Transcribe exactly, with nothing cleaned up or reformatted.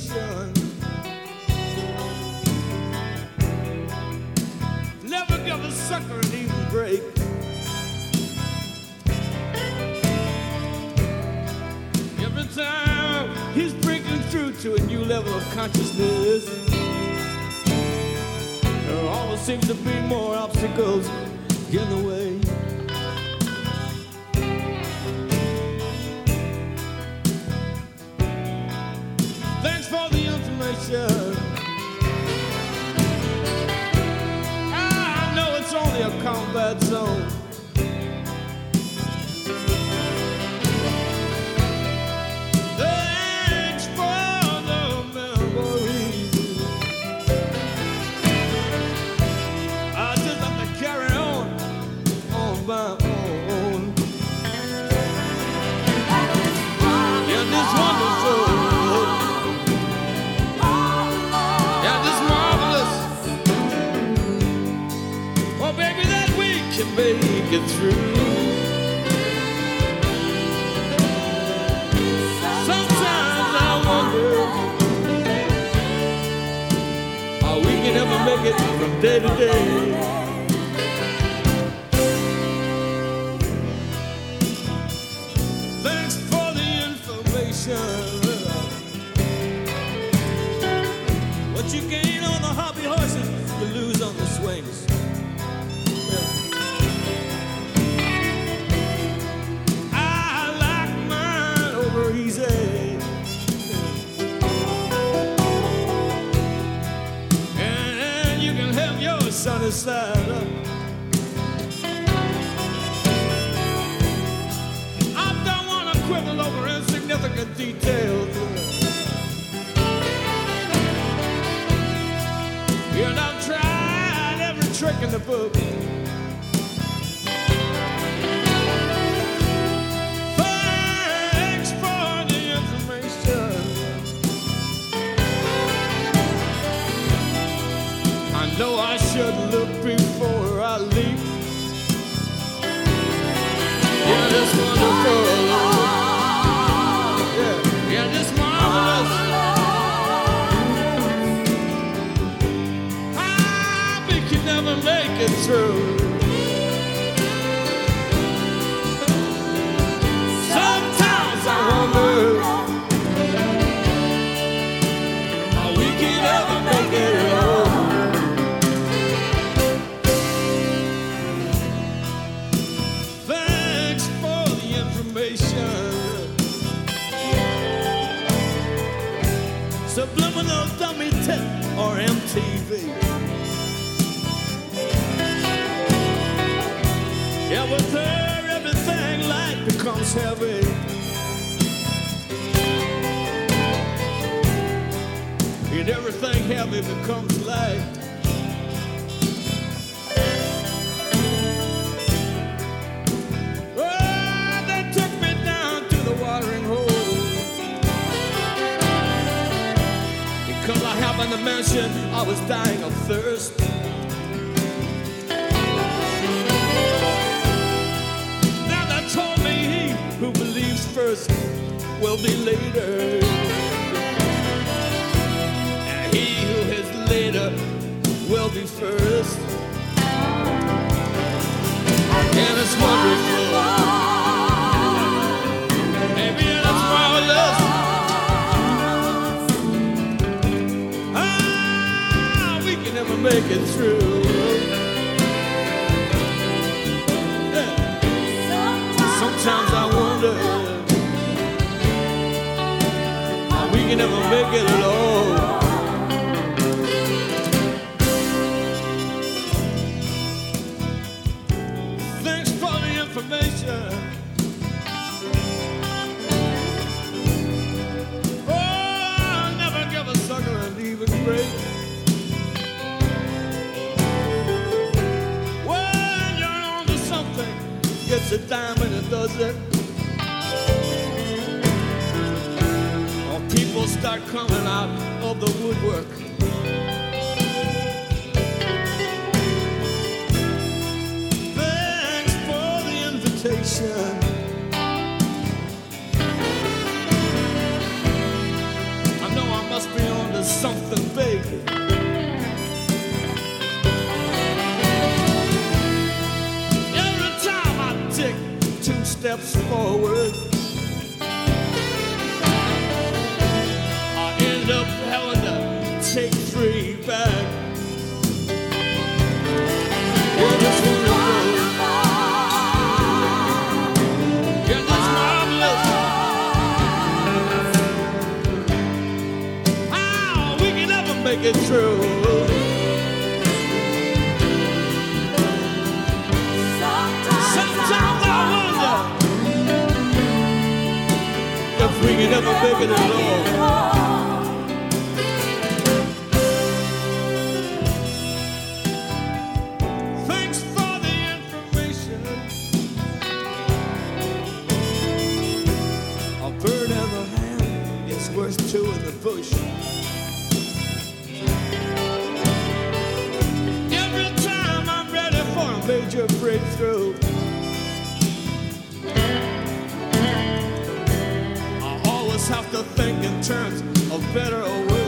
information. Never give a sucker an even break. Every time he's breaking through to a new level of consciousness, there always seems to be more obstacles in the way. Thanks for the information. I know it's only a combat zone. Thanks for the memories. I just have to carry on on my own. Yeah, this wonderful. Can make it through. Sometimes I wonder how we can ever make it from day to day. Thanks for the information. What you gain on the hobby horses, you lose on the swings. Easy. And you can have your sunny side up. I don't want to quibble over insignificant details. You know, I've tried every trick in the book. No, I should look before I leap. Yeah, this wonderful. Yeah, yeah, this marvelous. Ah, we can never make it through. Sometimes I wonder how we can ever make it at all. Subliminal dummy tip or M T V. Yeah, with her everything light becomes heavy. And everything heavy becomes light. Oh, they took me down to the watering hole. Cause I happened to mention I was dying of thirst. Now they told me he who believes first will be later, and he who is later will be first. And it's wonderful. Maybe that's marvelous. Never make it through. Yeah. Sometimes I wonder how we can never make it at all. Thanks for the information. Oh, I'll never give a sucker an even break. It's a diamond and does it. Or people start coming out of the woodwork. Thanks for the invitation. I know I must be it through. Sometimes I wonder if we can ever make it at all. Thanks for the information. A bird in the hand is worth two in the bush. Every time I'm ready for a major breakthrough, I always have to think in terms of better or worse.